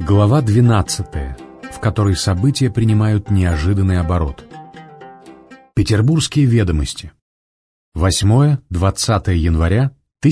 Глава 12, в которой события принимают неожиданный оборот. Петербургские ведомости. 8-20 января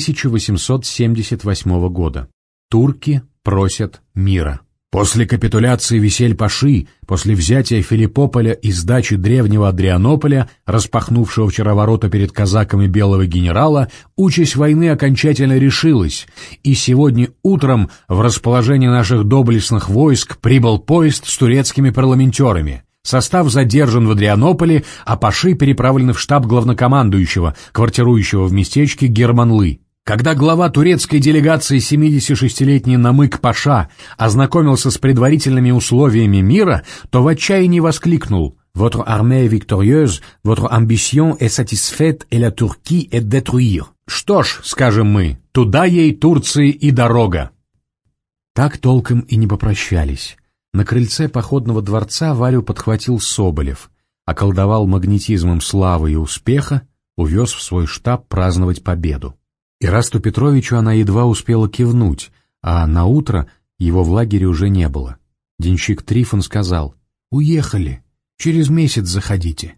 1878 года. Турки просят мира. После капитуляции Весельпаши, после взятия Филиппополя и сдачи древнего Адрианополя, распахнувшего вчера ворота перед казаками белого генерала, участь войны окончательно решилась, и сегодня утром в расположение наших доблестных войск прибыл поезд с турецкими парламентерами. Состав задержан в Адрианополе, а паши переправлены в штаб главнокомандующего, квартирующего в местечке Германлы. Когда глава турецкой делегации 76-летний Намык-паша ознакомился с предварительными условиями мира, то в отчаянии воскликнул: «Votre armée est victorieuse, votre ambition est satisfaite et la Turquie est détruire». Что ж, скажем мы, туда ей Турции и дорога. Так толком и не попрощались. На крыльце походного дворца Варю подхватил Соболев, околдовал магнетизмом славы и успеха, увез в свой штаб праздновать победу. Ирасту Петровичу она едва успела кивнуть, а наутро его в лагере уже не было. Денщик Трифон сказал: «Уехали, через месяц заходите».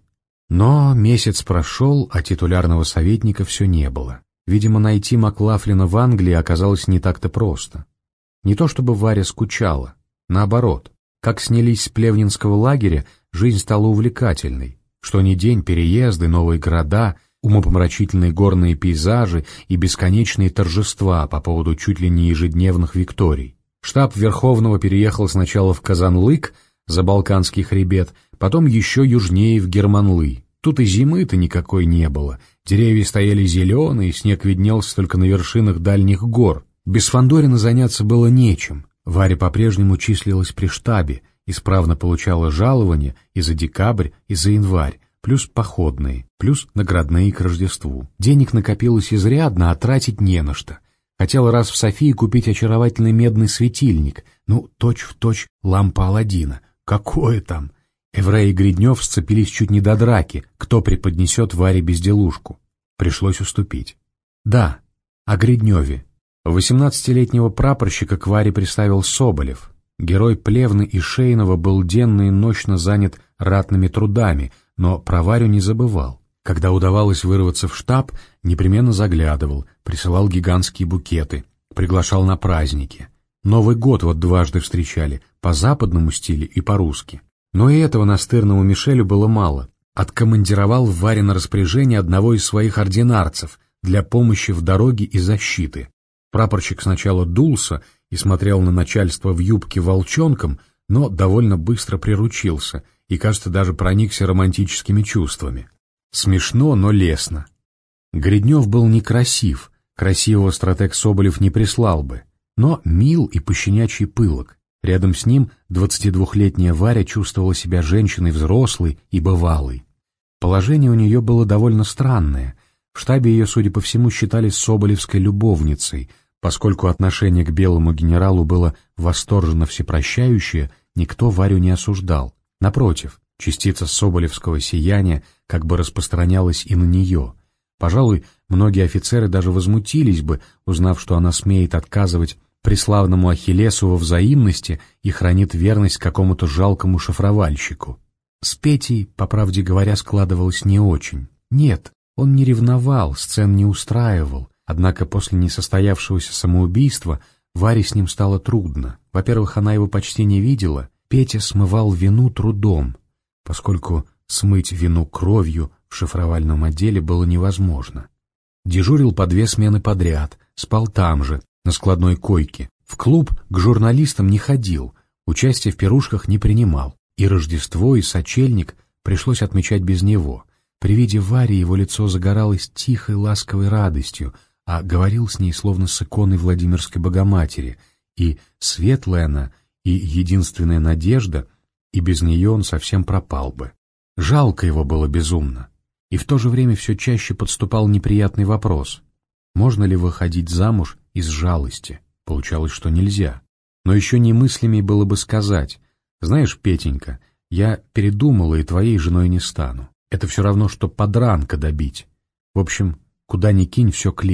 Но месяц прошел, а титулярного советника все не было. Видимо, найти Маклафлина в Англии оказалось не так-то просто. Не то чтобы Варя скучала, наоборот, как снялись с плевнинского лагеря, жизнь стала увлекательной. Что ни день переезды, новые города, умопомрачительные горные пейзажи и бесконечные торжества по поводу чуть ли не ежедневных викторий. Штаб Верховного переехал сначала в Казанлык, за Балканский хребет, потом еще южнее в Германлы. Тут и зимы-то никакой не было, деревья стояли зеленые, снег виднелся только на вершинах дальних гор. Без Фандорина заняться было нечем. Варя по-прежнему числилась при штабе, исправно получала жалования и за декабрь, и за январь, плюс походные, плюс наградные к Рождеству. Денег накопилось изрядно, а тратить не на что. Хотела раз в Софии купить очаровательный медный светильник, точь-в-точь лампа Аладдина. Какое там! Эврей и Гриднев сцепились чуть не до драки, кто преподнесет Варе безделушку. Пришлось уступить. Да, о Гридневе. 18-летнего прапорщика к Варе приставил Соболев. Герой Плевны и Шейнова был денно и ночно занят ратными трудами, но про Варю не забывал. Когда удавалось вырваться в штаб, непременно заглядывал, присылал гигантские букеты, приглашал на праздники. Новый год вот дважды встречали, по западному стилю и по-русски. Но и этого настырному Мишелю было мало. Откомандировал в Варино распоряжение одного из своих ординарцев для помощи в дороге и защиты. Прапорщик сначала дулся и смотрел на начальство в юбке волчонком, но довольно быстро приручился и, кажется, даже проникся романтическими чувствами. Смешно, но лестно. Гриднев был некрасив, красивого стратег Соболев не прислал бы, но мил и пощенячий пылок. Рядом с ним 22-летняя Варя чувствовала себя женщиной взрослой и бывалой. Положение у нее было довольно странное. В штабе ее, судя по всему, считали соболевской любовницей. Поскольку отношение к белому генералу было восторженно всепрощающее, никто Варю не осуждал. Напротив, частица соболевского сияния как бы распространялась и на нее. Пожалуй, многие офицеры даже возмутились бы, узнав, что она смеет отказывать преславному Ахиллесу во взаимности и хранит верность какому-то жалкому шифровальщику. С Петей, по правде говоря, складывалось не очень. Нет, он не ревновал, сцен не устраивал, однако после несостоявшегося самоубийства Варе с ним стало трудно. Во-первых, она его почти не видела, Петя смывал вину трудом, поскольку смыть вину кровью в шифровальном отделе было невозможно. Дежурил по 2 смены подряд, спал там же, на складной койке. В клуб к журналистам не ходил, участие в пирушках не принимал. И Рождество, и сочельник пришлось отмечать без него. При виде Вари его лицо загоралось тихой ласковой радостью, а говорил с ней словно с иконой Владимирской Богоматери, и светлая она, и единственная надежда, и без нее он совсем пропал бы. Жалко его было безумно. И в то же время все чаще подступал неприятный вопрос: можно ли выходить замуж из жалости? Получалось, что нельзя. Но еще немыслимей было бы сказать: знаешь, Петенька, я передумала и твоей женой не стану. Это все равно, что подранка добить. В общем, куда ни кинь, все клин.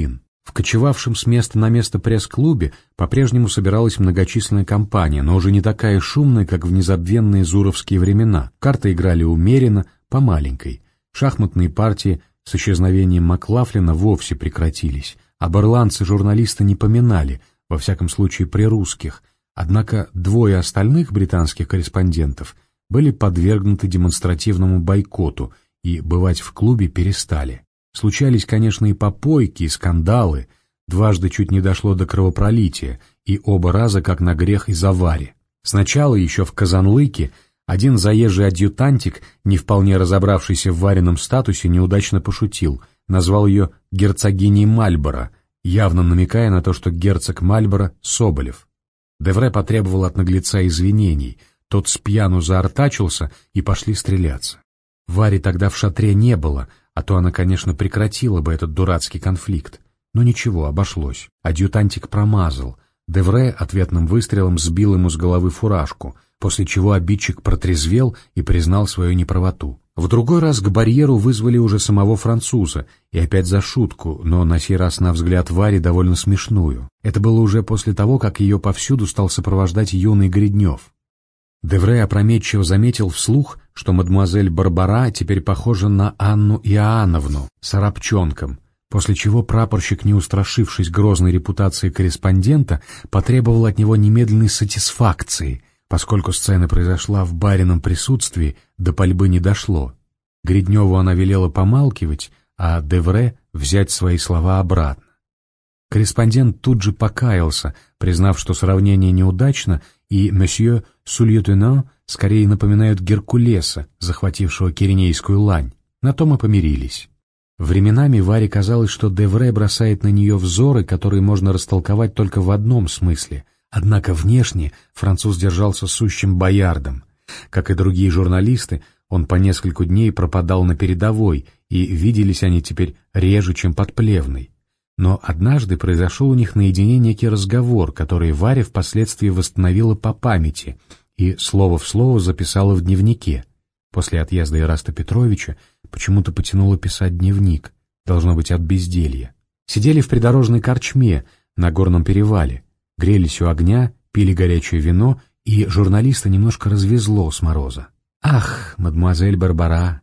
В кочевавшем с места на место пресс-клубе по-прежнему собиралась многочисленная компания, но уже не такая шумная, как в незабвенные зуровские времена. Карты играли умеренно, по маленькой. Шахматные партии с исчезновением Маклафлина вовсе прекратились. Об ирландце журналисты не поминали, во всяком случае при русских. Однако двое остальных британских корреспондентов были подвергнуты демонстративному бойкоту и бывать в клубе перестали. Случались, конечно, и попойки, и скандалы. Дважды чуть не дошло до кровопролития, и оба раза как на грех из аварии. Сначала, еще в Казанлыке, один заезжий адъютантик, не вполне разобравшийся в Варином статусе, неудачно пошутил, назвал ее герцогиней Мальборо, явно намекая на то, что герцог Мальборо — Соболев. Девре потребовал от наглеца извинений, тот спьяну заортачился, и пошли стреляться. Вари тогда в шатре не было, а то она, конечно, прекратила бы этот дурацкий конфликт. Но ничего, обошлось. Адъютантик промазал. Девре ответным выстрелом сбил ему с головы фуражку, после чего обидчик протрезвел и признал свою неправоту. В другой раз к барьеру вызвали уже самого француза, и опять за шутку, но на сей раз на взгляд Вари довольно смешную. Это было уже после того, как ее повсюду стал сопровождать юный Гриднев. Девре опрометчиво заметил вслух, что мадемуазель Барбара теперь похожа на Анну Иоанновну с арабчонком, после чего прапорщик, не устрашившись грозной репутации корреспондента, потребовал от него немедленной сатисфакции, поскольку сцена произошла в барином присутствии, до пальбы не дошло. Гридневу она велела помалкивать, а Девре взять свои слова обратно. Корреспондент тут же покаялся, признав, что сравнение неудачно, и месье Сульютенан скорее напоминают Геркулеса, захватившего Киренейскую лань. На том и помирились. Временами Варе казалось, что Девре бросает на нее взоры, которые можно растолковать только в одном смысле. Однако внешне француз держался сущим боярдом. Как и другие журналисты, он по нескольку дней пропадал на передовой, и виделись они теперь реже, чем под Плевной. Но однажды произошел у них наедине некий разговор, который Варя впоследствии восстановила по памяти и слово в слово записала в дневнике. После отъезда Ираста Петровича почему-то потянуло писать дневник, должно быть от безделья. Сидели в придорожной корчме на горном перевале, грелись у огня, пили горячее вино, и журналиста немножко развезло с мороза. «Ах, мадемуазель Барбара!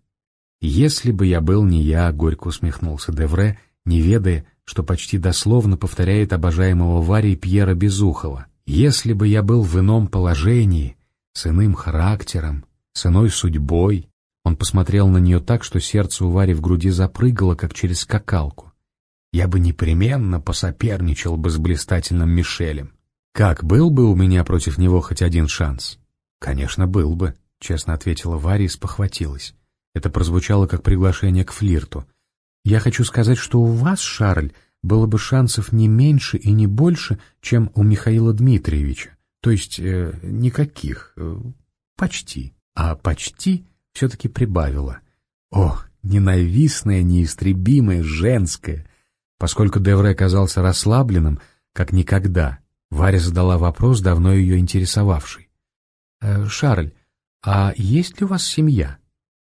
Если бы я был не я», — горько усмехнулся Девре, не ведая, что почти дословно повторяет обожаемого Варей Пьера Безухова. «Если бы я был в ином положении, с иным характером, с иной судьбой». Он посмотрел на нее так, что сердце у Вари в груди запрыгало, как через скакалку. «Я бы непременно посоперничал бы с блистательным Мишелем. Как, был бы у меня против него хоть один шанс?» «Конечно, был бы», — честно ответила Варя и спохватилась. Это прозвучало как приглашение к флирту. «Я хочу сказать, что у вас, Шарль, было бы шансов не меньше и не больше, чем у Михаила Дмитриевича. То есть никаких. Почти». А «почти» все-таки прибавила. О, ненавистное, неистребимое, женское! Поскольку Девре казался расслабленным, как никогда, Варя задала вопрос, давно ее интересовавший. «Шарль, а есть ли у вас семья?»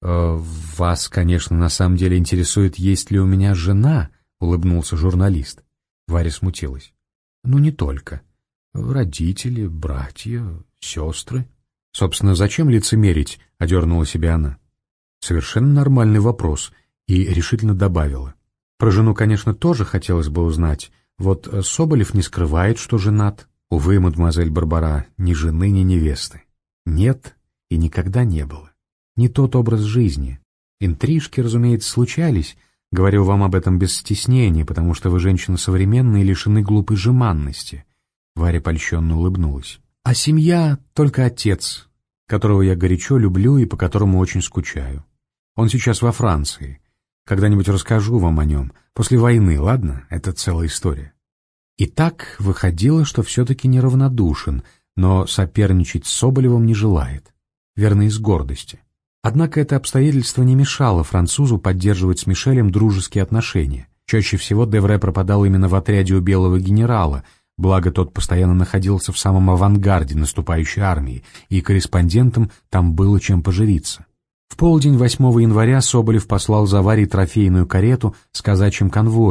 «Вас, конечно, на самом деле интересует, есть ли у меня жена», — улыбнулся журналист. Варя смутилась. «Ну, не только. Родители, братья, сестры». «Собственно, зачем лицемерить?» — одернула себя она. Совершенно нормальный вопрос, и решительно добавила. «Про жену, конечно, тоже хотелось бы узнать. Вот Соболев не скрывает, что женат. Увы, мадемуазель Барбара, ни жены, ни невесты. Нет и никогда не было. Не тот образ жизни. Интрижки, разумеется, случались. Говорю вам об этом без стеснения, потому что вы женщина современная и лишены глупой жеманности». Варя польщенно улыбнулась. «А семья — только отец, которого я горячо люблю и по которому очень скучаю. Он сейчас во Франции. Когда-нибудь расскажу вам о нем. После войны, ладно? Это целая история». И так выходило, что все-таки неравнодушен, но соперничать с Соболевым не желает. Верно, из гордости. Однако это обстоятельство не мешало французу поддерживать с Мишелем дружеские отношения. Чаще всего Девре пропадал именно в отряде у белого генерала, благо тот постоянно находился в самом авангарде наступающей армии, и корреспондентам там было чем поживиться. В полдень 8 января Соболев послал за Варей трофейную карету с казачьим конвоем,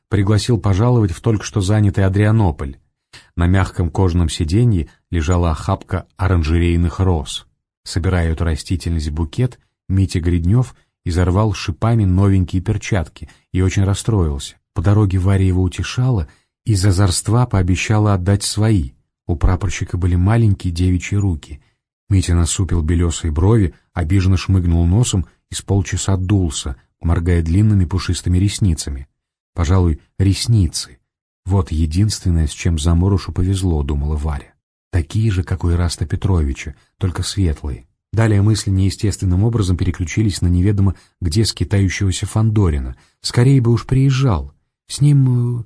пригласил пожаловать в только что занятый Адрианополь. На мягком кожаном сиденье лежала охапка оранжерейных роз. Собирая эту растительность в букет, Митя Гриднев изорвал шипами новенькие перчатки и очень расстроился. По дороге Варя его утешала, из озорства пообещала отдать свои. У прапорщика были маленькие девичьи руки. Митя насупил белесые брови, обиженно шмыгнул носом и с полчаса дулся, моргая длинными пушистыми ресницами. Пожалуй, ресницы. Вот единственное, с чем заморышу повезло, думала Варя. Такие же, как у Ираста Петровича, только светлые. Далее мысли неестественным образом переключились на неведомо где скитающегося Фандорина. Скорее бы уж приезжал. С ним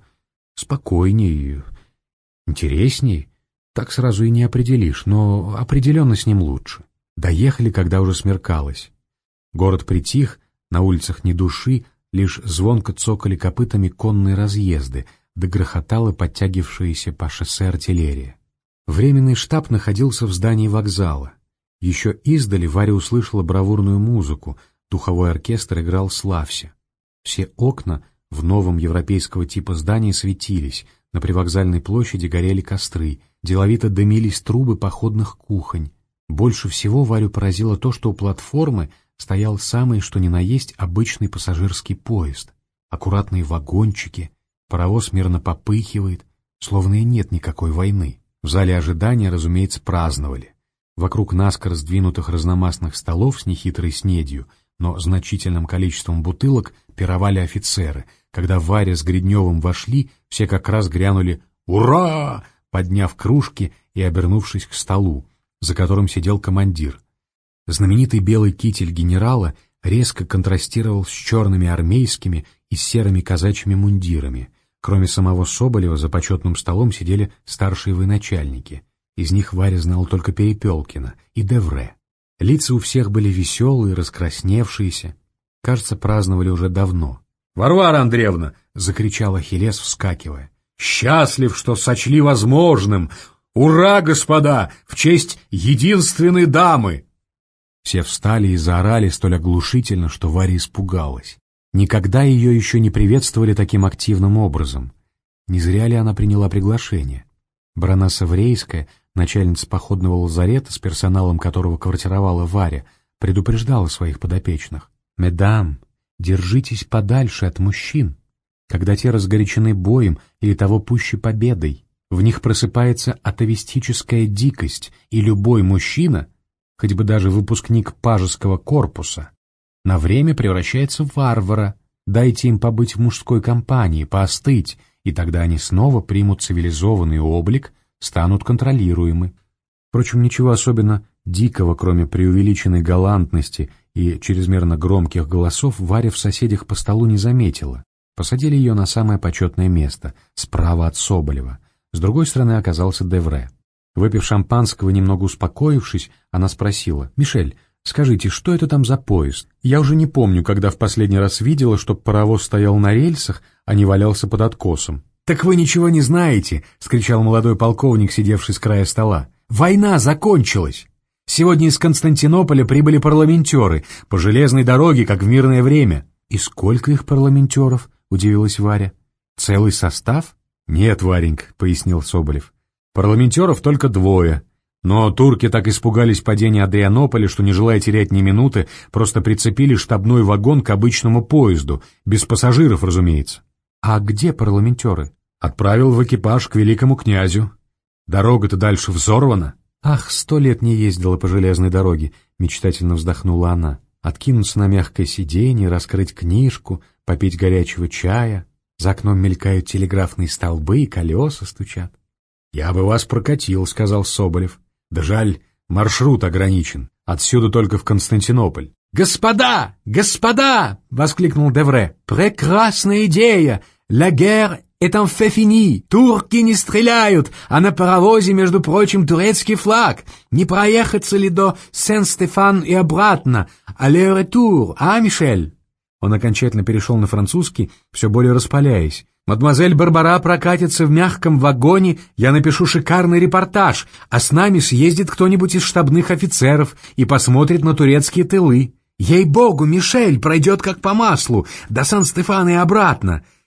спокойней, интересней. Так сразу и не определишь, но определенно с ним лучше. Доехали, когда уже смеркалось. Город притих, на улицах ни души, лишь звонко цокали копытами конные разъезды, да грохотала подтягивавшаяся по шоссе артиллерия. Временный штаб находился в здании вокзала. Еще издали Варя услышала бравурную музыку, духовой оркестр играл «Славься». Все окна в новом европейского типа здании светились, на привокзальной площади горели костры, деловито дымились трубы походных кухонь. Больше всего Варю поразило то, что у платформы стоял самый что ни на есть обычный пассажирский поезд. Аккуратные вагончики, паровоз мирно попыхивает, словно и нет никакой войны. В зале ожидания, разумеется, праздновали. Вокруг наскоро сдвинутых разномастных столов с нехитрой снедью, но значительным количеством бутылок пировали офицеры. Когда Варя с Гридневым вошли, все как раз грянули «Ура!», подняв кружки и обернувшись к столу, за которым сидел командир. Знаменитый белый китель генерала резко контрастировал с черными армейскими и серыми казачьими мундирами. Кроме самого Соболева за почетным столом сидели старшие военачальники. Из них Варя знала только Перепелкина и Девре. Лица у всех были веселые, раскрасневшиеся. Кажется, праздновали уже давно. «Варвара Андреевна!» — закричал Ахиллес, вскакивая. «Счастлив, что сочли возможным! Ура, господа! В честь единственной дамы!» Все встали и заорали столь оглушительно, что Варя испугалась. Никогда ее еще не приветствовали таким активным образом. Не зря ли она приняла приглашение? Баронесса Врейская, начальница походного лазарета, с персоналом которого квартировала Варя, предупреждала своих подопечных. «Медам, держитесь подальше от мужчин, когда те разгорячены боем или того пуще победой. В них просыпается атовистическая дикость, и любой мужчина, хоть бы даже выпускник пажеского корпуса, на время превращается в варвара. Дайте им побыть в мужской компании, поостыть, и тогда они снова примут цивилизованный облик, станут контролируемы». Впрочем, ничего особенно дикого, кроме преувеличенной галантности и чрезмерно громких голосов, Варя в соседях по столу не заметила. Посадили ее на самое почетное место, справа от Соболева. С другой стороны оказался Девре. Выпив шампанского и немного успокоившись, она спросила: «Мишель, скажите, что это там за поезд? Я уже не помню, когда в последний раз видела, чтоб паровоз стоял на рельсах, а не валялся под откосом». «Так вы ничего не знаете!» — скричал молодой полковник, сидевший с края стола. «Война закончилась! Сегодня из Константинополя прибыли парламентеры, по железной дороге, как в мирное время». «И сколько их парламентеров?» — удивилась Варя. «Целый состав?» «Нет, Варенька», — пояснил Соболев. «Парламентеров только 2. Но турки так испугались падения Адрианополя, что, не желая терять ни минуты, просто прицепили штабной вагон к обычному поезду, без пассажиров, разумеется». «А где парламентеры?» «Отправил в экипаж к великому князю. Дорога-то дальше взорвана». «Ах, 100 лет не ездила по железной дороге», — мечтательно вздохнула она. «Откинуться на мягкое сиденье, раскрыть книжку, попить горячего чая. За окном мелькают телеграфные столбы и колеса стучат». «Я бы вас прокатил», — сказал Соболев. «Да жаль, маршрут ограничен. Отсюда только в Константинополь». «Господа! Господа!» — воскликнул Девре. «Прекрасная идея! La guerre est un fait fini! Турки не стреляют, а на паровозе, между прочим, турецкий флаг. Не проехаться ли до Сен-Стефан и обратно? Aller-retour, а, Мишель?» Он окончательно перешел на французский, все более распаляясь. «Мадемуазель Барбара прокатится в мягком вагоне, я напишу шикарный репортаж, а с нами съездит кто-нибудь из штабных офицеров и посмотрит на турецкие тылы. Ей-богу, Мишель, пройдет как по маслу, до Сан-Стефана и обратно.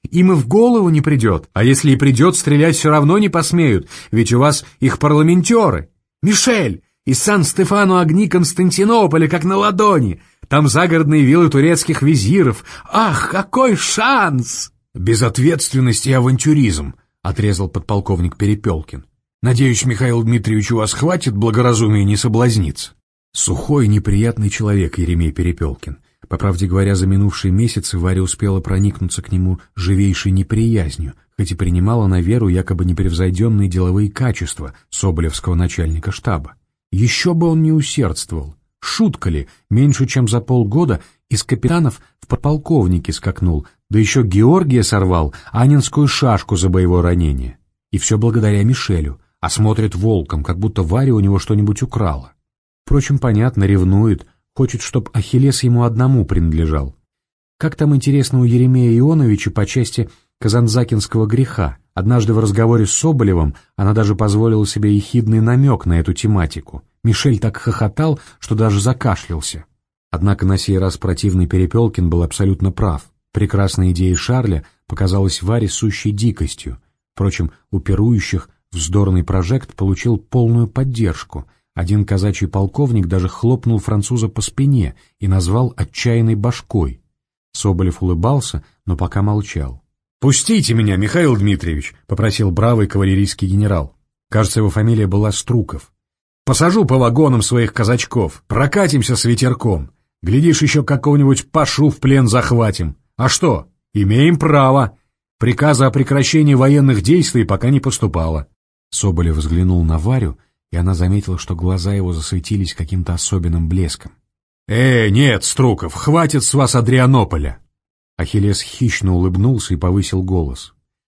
Им и в голову не придет, а если и придет, стрелять все равно не посмеют, ведь у вас их парламентеры. Мишель, из Сан-Стефано огни Константинополя, как на ладони. Там загородные виллы турецких визиров. Ах, какой шанс!» «Безответственность и авантюризм», — отрезал подполковник Перепелкин. «Надеюсь, Михаил Дмитриевич, у вас хватит благоразумия не соблазниться». Сухой, неприятный человек Еремей Перепелкин. По правде говоря, за минувшие месяцы Варя успела проникнуться к нему живейшей неприязнью, хоть и принимала на веру якобы непревзойденные деловые качества соболевского начальника штаба. Еще бы он не усердствовал. Шутка ли, меньше чем за полгода из капитанов в подполковники скакнул, да еще Георгия сорвал, анинскую шашку за боевое ранение. И все благодаря Мишелю, а смотрит волком, как будто Варя у него что-нибудь украла. Впрочем, понятно, ревнует, хочет, чтоб Ахиллес ему одному принадлежал. Как там, интересно, у Еремея Ионовича по части казанзакинского греха? Однажды в разговоре с Соболевым она даже позволила себе ехидный намек на эту тематику. Мишель так хохотал, что даже закашлялся. Однако на сей раз противный Перепелкин был абсолютно прав. Прекрасная идея Шарля показалась Варе сущей дикостью. Впрочем, у пирующих вздорный прожект получил полную поддержку. Один казачий полковник даже хлопнул француза по спине и назвал отчаянной башкой. Соболев улыбался, но пока молчал. «Пустите меня, Михаил Дмитриевич», — попросил бравый кавалерийский генерал. Кажется, его фамилия была Струков. «Посажу по вагонам своих казачков, прокатимся с ветерком. Глядишь, еще какого-нибудь пашу в плен захватим. А что? Имеем право. Приказа о прекращении военных действий пока не поступало». Соболев взглянул на Варю, и она заметила, что глаза его засветились каким-то особенным блеском. Нет, Струков, хватит с вас Адрианополя!» Ахиллес хищно улыбнулся и повысил голос.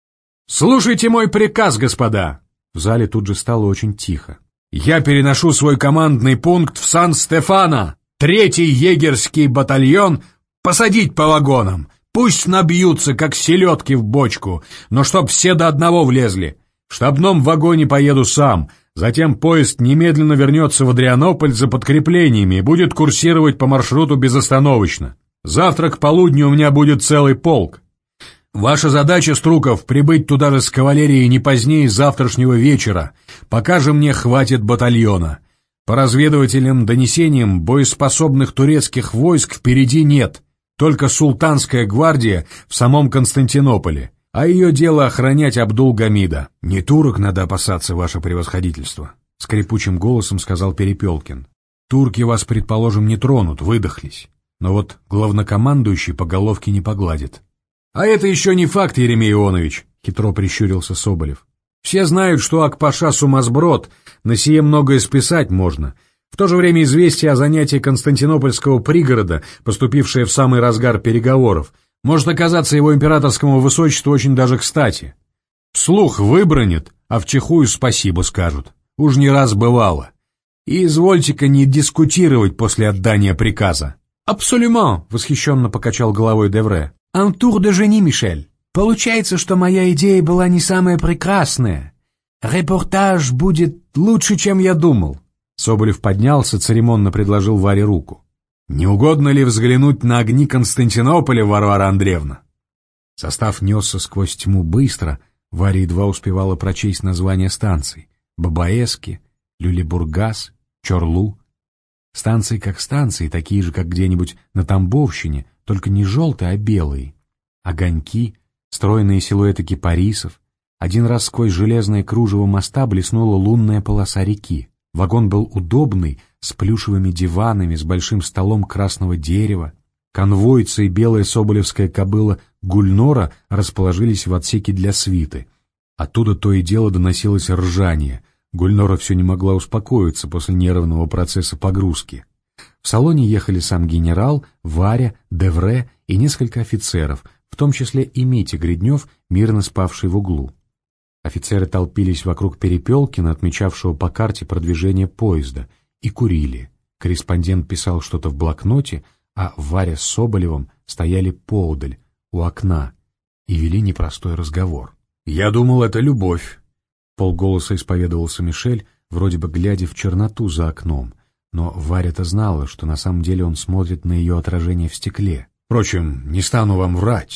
«Слушайте мой приказ, господа!» В зале тут же стало очень тихо. «Я переношу свой командный пункт в Сан-Стефано! 3-й егерский батальон посадить по вагонам! Пусть набьются, как селедки в бочку, но чтоб все до одного влезли! В штабном вагоне поеду сам!» Затем поезд немедленно вернется в Адрианополь за подкреплениями и будет курсировать по маршруту безостановочно. Завтра к полудню у меня будет целый полк. Ваша задача, Струков, прибыть туда же с кавалерией не позднее завтрашнего вечера, пока же мне хватит батальона. По разведывательным донесениям, боеспособных турецких войск впереди нет, только султанская гвардия в самом Константинополе. А ее дело охранять Абдул-Гамида. «Не турок надо опасаться, ваше превосходительство», — скрипучим голосом сказал Перепелкин. «Турки вас, предположим, не тронут, выдохлись. Но вот главнокомандующий по головке не погладит». «А это еще не факт, Еремей Ионович», — хитро прищурился Соболев. «Все знают, что Акпаша сумасброд, на сие многое списать можно. В то же время известие о занятии Константинопольского пригорода, поступившее в самый разгар переговоров, может оказаться его императорскому высочеству очень даже кстати. Вслух выбранит, а вчихую спасибо скажут. Уж не раз бывало. И извольте-ка не дискутировать после отдания приказа». «Абсолютно», — восхищенно покачал головой Девре. «Un tour de génie, Мишель. Получается, что моя идея была не самая прекрасная. Репортаж будет лучше, чем я думал». Соболев поднялся, церемонно предложил Варе руку. «Не угодно ли взглянуть на огни Константинополя, Варвара Андреевна?» Состав несся сквозь тьму быстро, Варя едва успевала прочесть названия станций: Бабаески, Люлебургас, Чорлу. Станции как станции, такие же, как где-нибудь на Тамбовщине, только не желтые, а белые. Огоньки, стройные силуэты кипарисов. Один раз сквозь железное кружево моста блеснула лунная полоса реки. Вагон был удобный, с плюшевыми диванами, с большим столом красного дерева. Конвойцы и белая соболевская кобыла Гульнора расположились в отсеке для свиты. Оттуда то и дело доносилось ржание. Гульнора все не могла успокоиться после нервного процесса погрузки. В салоне ехали сам генерал, Варя, Девре и несколько офицеров, в том числе и Митя Гриднев, мирно спавший в углу. Офицеры толпились вокруг Перепелкина, отмечавшего по карте продвижение поезда, и курили. Корреспондент писал что-то в блокноте, а Варя с Соболевым стояли поодаль, у окна, и вели непростой разговор. «Я думал, это любовь», — полголоса исповедовался Мишель, вроде бы глядя в черноту за окном, но Варя-то знала, что на самом деле он смотрит на ее отражение в стекле. «Впрочем, не стану вам врать.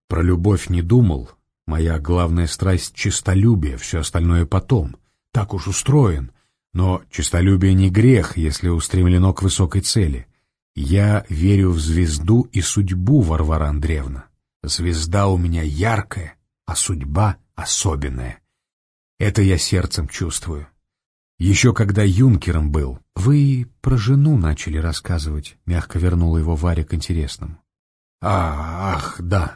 Про любовь не думал. Моя главная страсть — честолюбие, все остальное потом. Так уж устроен. Но честолюбие не грех, если устремлено к высокой цели. Я верю в звезду и судьбу, Варвара Андреевна. Звезда у меня яркая, а судьба особенная. Это я сердцем чувствую. Еще когда юнкером был. Вы про жену начали рассказывать, мягко вернула его Варя к интересному. Ах, да.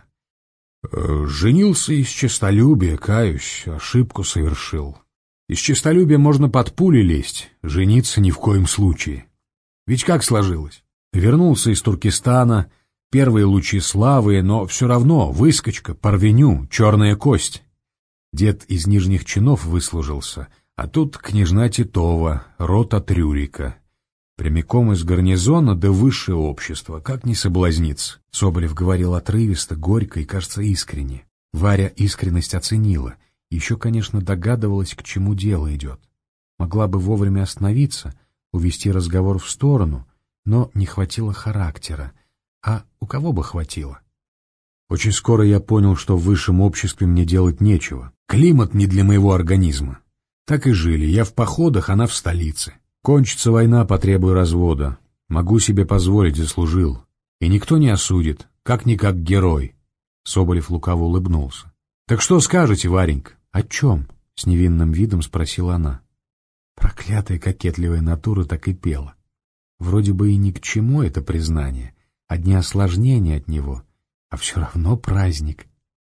Женился из честолюбия, каюсь, ошибку совершил. Из честолюбия можно под пули лезть, жениться ни в коем случае. Ведь как сложилось? Вернулся из Туркестана, первые лучи славы, но все равно выскочка, порвеню, черная кость. Дед из нижних чинов выслужился, а тут княжна Титова, род от Рюрика. Прямиком из гарнизона до высшее общество, как не соблазниться. Соболев говорил отрывисто, горько и, кажется, искренне. Варя искренность оценила, еще, конечно, догадывалась, к чему дело идет. Могла бы вовремя остановиться, увести разговор в сторону, но не хватило характера. А у кого бы хватило? Очень скоро я понял, что в высшем обществе мне делать нечего. Климат не для моего организма. Так и жили, я в походах, она в столице. Кончится война, потребую развода. Могу себе позволить, заслужил. И никто не осудит, как-никак герой. Соболев лукаво улыбнулся. — Так что скажете, Варенька? — О чем? — с невинным видом спросила она. Проклятая кокетливая натура так и пела. Вроде бы и ни к чему это признание, одни осложнения от него, а все равно праздник.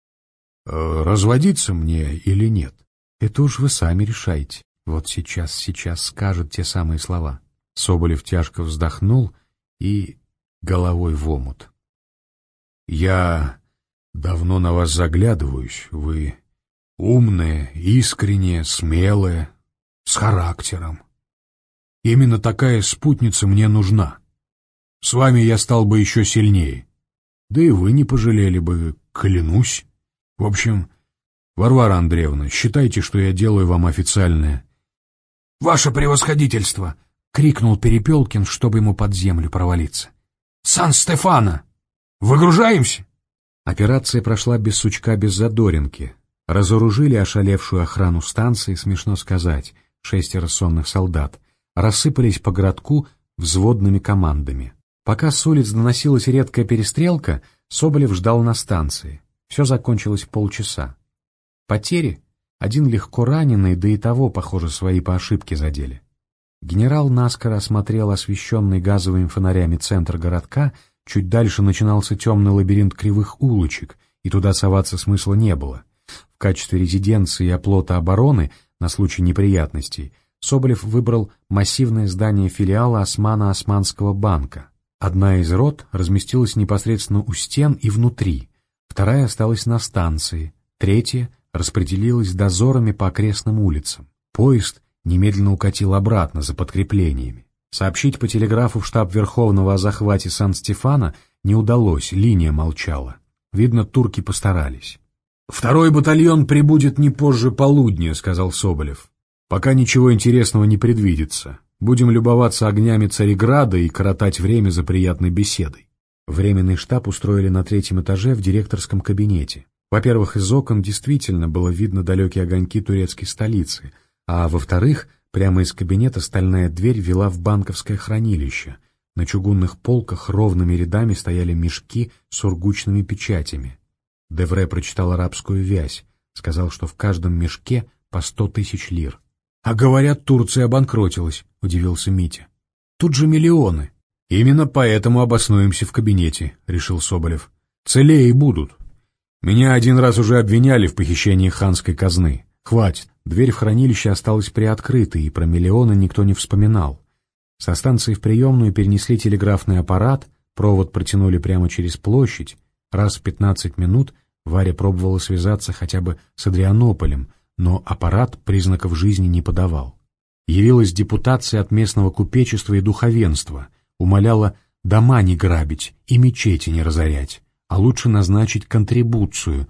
— Разводиться мне или нет? — Это уж вы сами решаете. Вот сейчас скажет те самые слова. Соболев тяжко вздохнул и головой в омут. — Я давно на вас заглядываюсь, вы умная, искренняя, смелая, с характером. Именно такая спутница мне нужна. С вами я стал бы еще сильнее. Да и вы не пожалели бы, клянусь. В общем, Варвара Андреевна, считайте, что я делаю вам официальное. — Ваше превосходительство! — крикнул Перепелкин, чтобы ему под землю провалиться. — Сан-Стефано! Выгружаемся! Операция прошла без сучка, без задоринки. Разоружили ошалевшую охрану станции, смешно сказать, 6 сонных солдат. Рассыпались по городку взводными командами. Пока с улиц доносилась редкая перестрелка, Соболев ждал на станции. Все закончилось в полчаса. Потери? Один легко раненый, да и того, похоже, свои по ошибке задели. Генерал наскоро осмотрел освещенный газовыми фонарями центр городка, чуть дальше начинался темный лабиринт кривых улочек, и туда соваться смысла не было. В качестве резиденции и оплота обороны, на случай неприятностей, Соболев выбрал массивное здание филиала Османо-Османского банка. Одна из рот разместилась непосредственно у стен и внутри, вторая осталась на станции, третья распределилась дозорами по окрестным улицам. Поезд немедленно укатил обратно за подкреплениями. Сообщить по телеграфу в штаб Верховного о захвате Сан-Стефано не удалось, линия молчала. Видно, турки постарались. «Второй батальон прибудет не позже полудня», — сказал Соболев. «Пока ничего интересного не предвидится. Будем любоваться огнями Цареграда и коротать время за приятной беседой». Временный штаб устроили на 3-м этаже в директорском кабинете. Во-первых, из окон действительно было видно далекие огоньки турецкой столицы, а во-вторых, прямо из кабинета стальная дверь вела в банковское хранилище. На чугунных полках ровными рядами стояли мешки с сургучными печатями. Девре прочитал арабскую вязь, сказал, что в каждом мешке по 100 000 лир. — А говорят, Турция обанкротилась, — удивился Митя. — Тут же миллионы. — Именно поэтому обоснуемся в кабинете, — решил Соболев. — Целее будут. Меня один раз уже обвиняли в похищении ханской казны. Хватит. Дверь в хранилище осталась приоткрытой, и про миллионы никто не вспоминал. Со станции в приемную перенесли телеграфный аппарат, провод протянули прямо через площадь. Раз в 15 минут Варя пробовала связаться хотя бы с Адрианополем, но аппарат признаков жизни не подавал. Явилась депутация от местного купечества и духовенства, умоляла дома не грабить и мечети не разорять, а лучше назначить контрибуцию,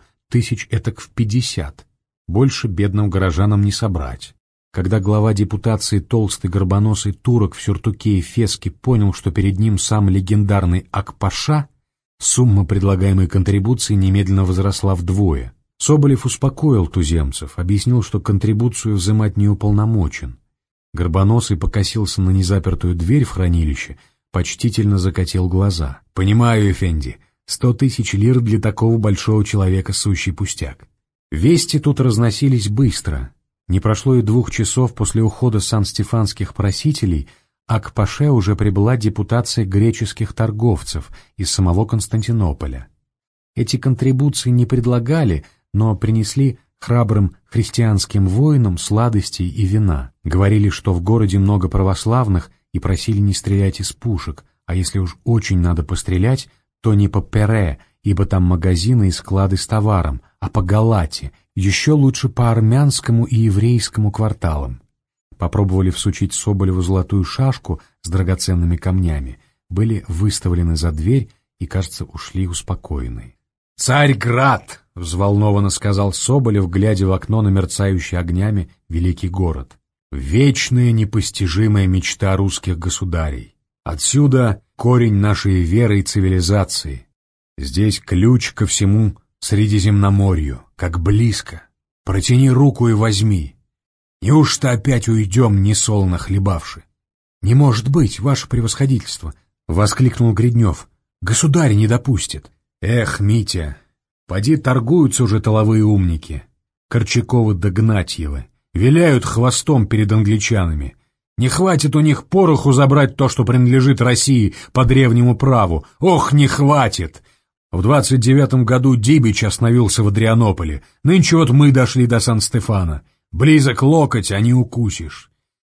50 Больше бедным горожанам не собрать. Когда глава депутации, толстый горбоносый турок в сюртуке и феске, понял, что перед ним сам легендарный Акпаша, Сумма предлагаемой контрибуции немедленно возросла вдвое. Соболев успокоил туземцев, объяснил, что контрибуцию взимать не уполномочен. Горбоносый покосился на незапертую дверь в хранилище, почтительно закатил глаза. «Понимаю, эфенди, 100 000 лир для такого большого человека сущий пустяк». Вести тут разносились быстро. Не прошло и 2 часов после ухода сан-стефанских просителей, а к Паше уже прибыла депутация греческих торговцев из самого Константинополя. Эти контрибуции не предлагали, но принесли храбрым христианским воинам сладостей и вина. Говорили, что в городе много православных, и просили не стрелять из пушек, а если уж очень надо пострелять, то не по Пере, ибо там магазины и склады с товаром, а по Галате, еще лучше по армянскому и еврейскому кварталам. Попробовали всучить Соболеву золотую шашку с драгоценными камнями, были выставлены за дверь и, кажется, ушли успокоенные. «Царьград!» — взволнованно сказал Соболев, глядя в окно на мерцающий огнями великий город. «Вечная непостижимая мечта русских государей. Отсюда корень нашей веры и цивилизации. Здесь ключ ко всему Средиземноморью, как близко. Протяни руку и возьми. Неужто опять уйдем, несолоно хлебавши?» «Не может быть, ваше превосходительство!» — воскликнул Гриднев. «Государь не допустит». «Эх, Митя, поди торгуются уже тыловые умники. Корчаковы да Гнатьевы. Виляют хвостом перед англичанами. Не хватит у них пороху забрать то, что принадлежит России по древнему праву. Ох, не хватит! В 29-м году Дибич остановился в Адрианополе. Нынче вот мы дошли до Сан-Стефана. Близок локоть, а не укусишь.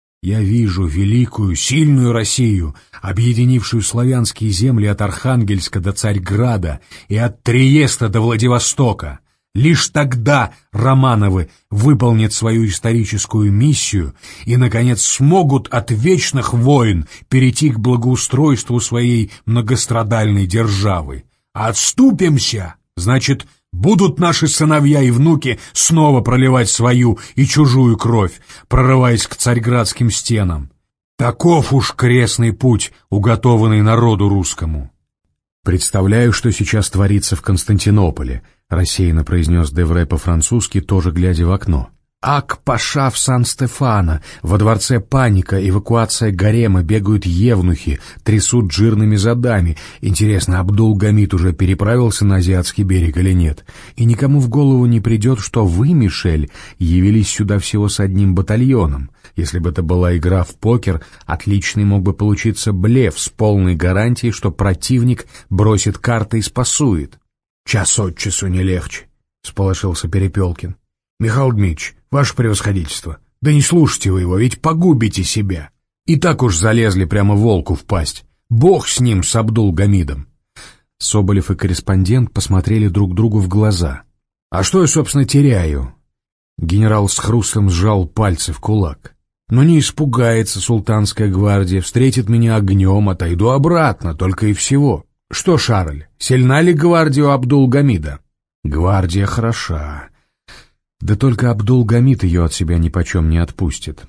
Я вижу великую, сильную Россию, объединившую славянские земли от Архангельска до Царьграда и от Триеста до Владивостока. Лишь тогда Романовы выполнят свою историческую миссию и, наконец, смогут от вечных войн перейти к благоустройству своей многострадальной державы. Отступимся, значит, будут наши сыновья и внуки снова проливать свою и чужую кровь, прорываясь к царьградским стенам. Таков уж крестный путь, уготованный народу русскому. «Представляю, что сейчас творится в Константинополе», — рассеянно произнес Девре по-французски, тоже глядя в окно. «Ак-паша в Сан-Стефано, во дворце паника, эвакуация гарема, бегают евнухи, трясут жирными задами. Интересно, Абдул-Гамид уже переправился на азиатский берег или нет? И никому в голову не придет, что вы, Мишель, явились сюда всего с одним батальоном. Если бы это была игра в покер, отличный мог бы получиться блеф с полной гарантией, что противник бросит карты и спасует». «Час от часу не легче», — всполошился Перепелкин. «Михаил Дмитриевич, ваше превосходительство, да не слушайте вы его, ведь погубите себя. И так уж залезли прямо волку в пасть. Бог с ним, с Абдул-Гамидом». Соболев и корреспондент посмотрели друг другу в глаза. «А что я, собственно, теряю?» Генерал с хрустом сжал пальцы в кулак. «Но не испугается султанская гвардия, встретит меня огнем, отойду обратно, только и всего. Что, Шарль, сильна ли гвардия у Абдул-Гамида?» «Гвардия хороша. Да только Абдул-Гамид ее от себя нипочем не отпустит».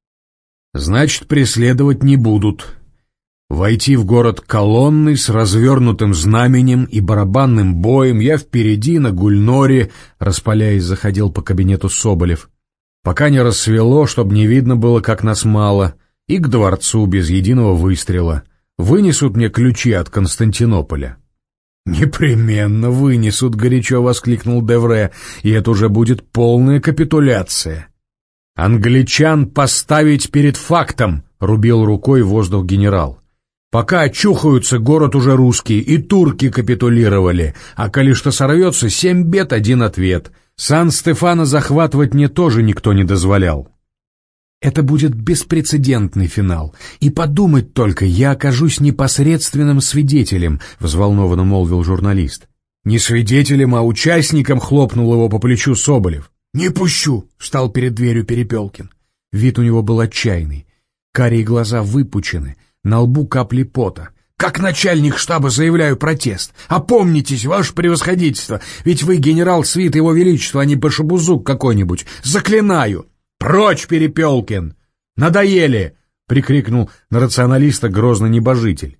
«Значит, преследовать не будут. Войти в город колонной с развернутым знаменем и барабанным боем, я впереди на Гульноре», распаляясь, заходил по кабинету Соболев. «Пока не рассвело, чтобы не видно было, как нас мало, и к дворцу без единого выстрела. Вынесут мне ключи от Константинополя». «Непременно вынесут», — горячо воскликнул Девре, «и это уже будет полная капитуляция». «Англичан поставить перед фактом», — рубил рукой воздух генерал. «Пока очухаются, город уже русский, и турки капитулировали, а коли что сорвется, 7 бед, 1 ответ. Сан-Стефано захватывать мне тоже никто не дозволял». «Это будет беспрецедентный финал. И подумать только, я окажусь непосредственным свидетелем», — взволнованно молвил журналист. «Не свидетелем, а участником», — хлопнул его по плечу Соболев. «Не пущу», — встал перед дверью Перепелкин. Вид у него был отчаянный. Карие глаза выпучены, на лбу капли пота. «Как начальник штаба заявляю протест. Опомнитесь, ваше превосходительство, ведь вы генерал свиты его величества, а не башебузук какой-нибудь. Заклинаю!» «Прочь, Перепелкин! Надоели!» — прикрикнул на рационалиста грозный небожитель.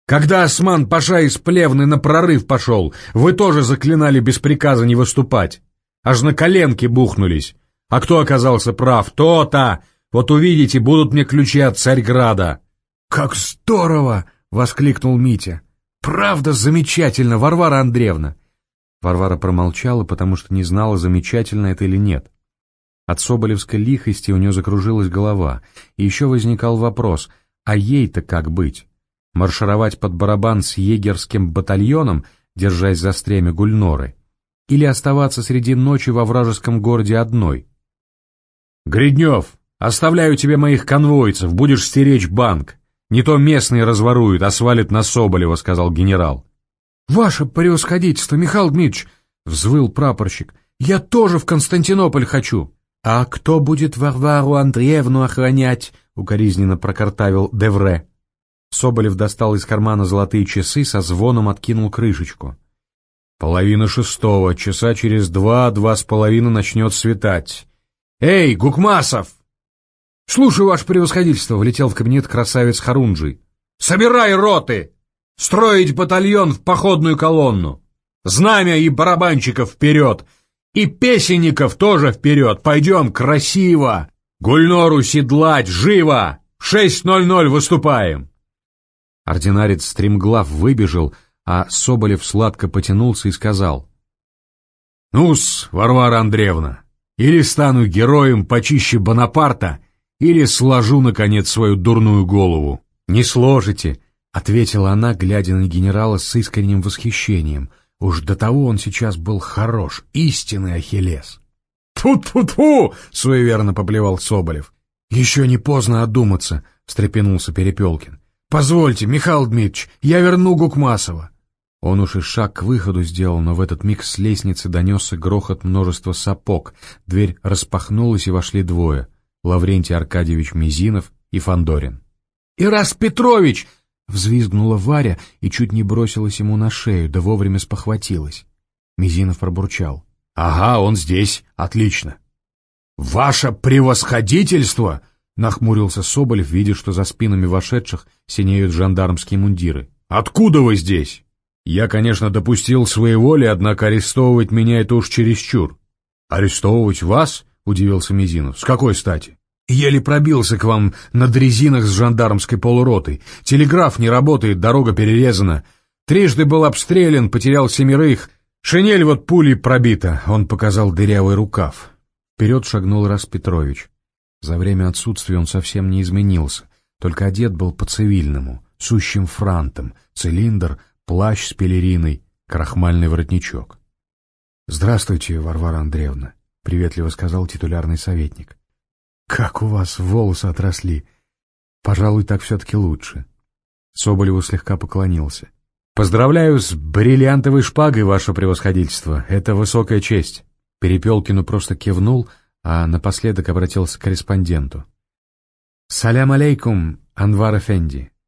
Когда Осман-паша из Плевны на прорыв пошел, вы тоже заклинали без приказа не выступать. Аж на коленки бухнулись. А кто оказался прав? То-то! Вот увидите, будут мне ключи от Царьграда». «Как здорово!» — воскликнул Митя. «Правда замечательно, Варвара Андреевна!» Варвара промолчала, потому что не знала, замечательно это или нет. От соболевской лихости у нее закружилась голова, и еще возникал вопрос, а ей-то как быть? Маршировать под барабан с егерским батальоном, держась за стремя Гульноры, или оставаться среди ночи во вражеском городе одной? «Гриднев, оставляю тебе моих конвойцев, будешь стеречь банк. Не то местные разворуют, а свалят на Соболева», — сказал генерал. «Ваше превосходительство, Михаил Дмитриевич!» — взвыл прапорщик. «Я тоже в Константинополь хочу!» «А кто будет Варвару Андреевну охранять?» — укоризненно прокартавил Девре. Соболев достал из кармана золотые часы, со звоном откинул крышечку. 5:30, часа через 2-2:30 начнет светать. «Эй, Гукмасов!» «Слушаю, ваше превосходительство!» — влетел в кабинет красавец Харунжий. «Собирай роты! Строить батальон в походную колонну! Знамя и барабанщиков вперед! И песенников тоже вперед! Пойдем красиво! Гульнору седлать! Живо! 6:00 выступаем!» Ординарец стремглав выбежал, а Соболев сладко потянулся и сказал: «Ну-с, Варвара Андреевна, или стану героем почище Бонапарта, или сложу, наконец, свою дурную голову». «Не сложите», — ответила она, глядя на генерала с искренним восхищением. Уж до того он сейчас был хорош, истинный Ахиллес. «Тьфу-тьфу-тьфу!» — суеверно поплевал Соболев. «Еще не поздно одуматься», — встрепенулся Перепелкин. «Позвольте, Михаил Дмитриевич, я верну Гукмасова». Он уж и шаг к выходу сделал, но в этот миг с лестницы донесся грохот множества сапог. Дверь распахнулась, и вошли двое — Лаврентий Аркадьевич Мизинов и Фандорин. «Ирас Петрович!» — взвизгнула Варя и чуть не бросилась ему на шею, да вовремя спохватилась. Мизинов пробурчал: «Ага, он здесь, отлично». «Ваше превосходительство!» — нахмурился Соболев, видя, что за спинами вошедших синеют жандармские мундиры. «Откуда вы здесь?» «Я, конечно, допустил своеволие, однако арестовывать меня — это уж чересчур». «Арестовывать вас?» — удивился Мизинов. «С какой стати?» «Еле пробился к вам на дрезинах с жандармской полуротой. Телеграф не работает, дорога перерезана. Трижды был обстрелян, потерял 7. Шинель вот пулей пробита», — он показал дырявый рукав. Вперед шагнул Ирас Петрович. За время отсутствия он совсем не изменился, только одет был по-цивильному, сущим франтом, цилиндр, плащ с пелериной, крахмальный воротничок. «Здравствуйте, Варвара Андреевна», — приветливо сказал титулярный советник. «Как у вас волосы отросли! Пожалуй, так все-таки лучше». Соболеву слегка поклонился. «Поздравляю с бриллиантовой шпагой, ваше превосходительство, это высокая честь». Перепелкину просто кивнул, а напоследок обратился к корреспонденту. «Салям алейкум, Анвар Эфенди.